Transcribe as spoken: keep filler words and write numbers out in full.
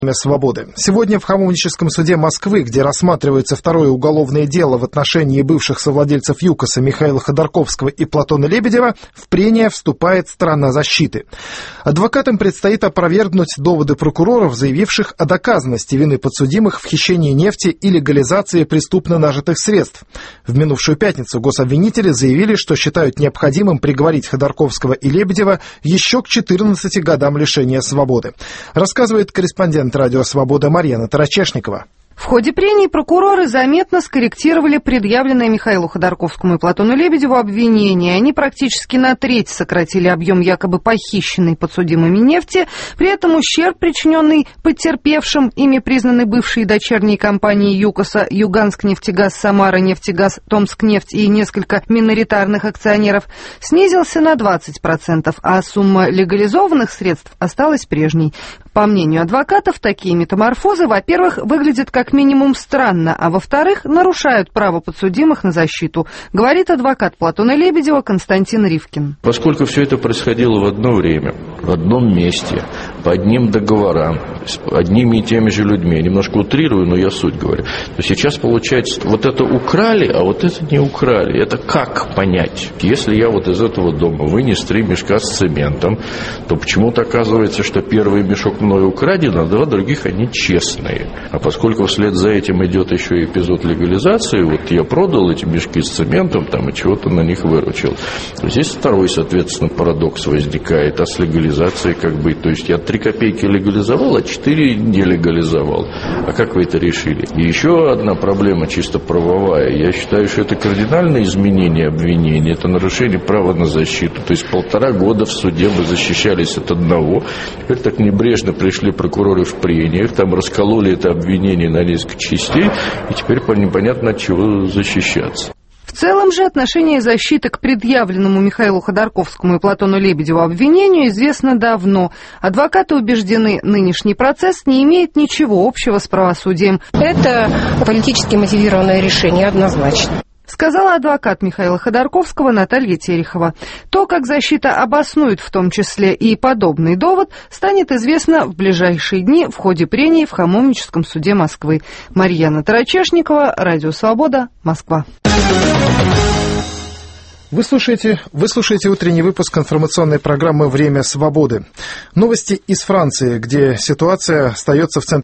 свободы. Сегодня в Хамовническом суде Москвы, где рассматривается второе уголовное дело в отношении бывших совладельцев ЮКОСа Михаила Ходорковского и Платона Лебедева, в прения вступает сторона защиты. Адвокатам предстоит опровергнуть доводы прокуроров, заявивших о доказанности вины подсудимых в хищении нефти и легализации преступно нажитых средств. В минувшую пятницу гособвинители заявили, что считают необходимым приговорить Ходорковского и Лебедева еще к четырнадцати годам лишения свободы. Рассказывает корреспондент «Радио Свобода» Марьяна Тарачешникова. В ходе прений прокуроры заметно скорректировали предъявленное Михаилу Ходорковскому и Платону Лебедеву обвинения. Они практически на треть сократили объем якобы похищенной подсудимыми нефти. При этом ущерб, причиненный потерпевшим, ими признаны бывшие дочерние компании ЮКОСа «Юганск-нефтегаз», «Самара-нефтегаз», «Томскнефть» и несколько миноритарных акционеров, снизился на двадцать процентов, а сумма легализованных средств осталась прежней. По мнению адвокатов, такие метаморфозы, во-первых, выглядят как минимум странно, а во-вторых, нарушают право подсудимых на защиту, говорит адвокат Платона Лебедева Константин Ривкин. Поскольку все это происходило в одно время, в одном месте, по одним договорам, с одними и теми же людьми, я немножко утрирую, но я суть говорю, то сейчас получается, вот это украли, а вот это не украли. Это как понять? Если я вот из этого дома вынес три мешка с цементом, то почему-то оказывается, что первый мешок мною украден, а два других они честные. А поскольку вслед за этим идет еще и эпизод легализации, вот я продал эти мешки с цементом там, и чего-то на них выручил. Здесь второй, соответственно, парадокс возникает. А с легализацией как быть? То есть я три копейки легализовал, а четыре не легализовал. А как вы это решили? И еще одна проблема чисто правовая. Я считаю, что это кардинальное изменение обвинения, это нарушение права на защиту. То есть полтора года в суде вы защищались от одного, теперь так небрежно пришли прокуроры в прениях, там раскололи это обвинение на несколько частей, и теперь непонятно от чего защищаться. В целом же отношение защиты к предъявленному Михаилу Ходорковскому и Платону Лебедеву обвинению известно давно. Адвокаты убеждены, нынешний процесс не имеет ничего общего с правосудием. Это политически мотивированное решение, однозначно. Сказала адвокат Михаила Ходорковского Наталья Терехова. То, как защита обоснует в том числе и подобный довод, станет известно в ближайшие дни в ходе прений в Хамовническом суде Москвы. Марьяна Тарачешникова, Радио Свобода, Москва. Вы слушаете, вы слушаете утренний выпуск информационной программы «Время свободы». Новости из Франции, где ситуация остается в центре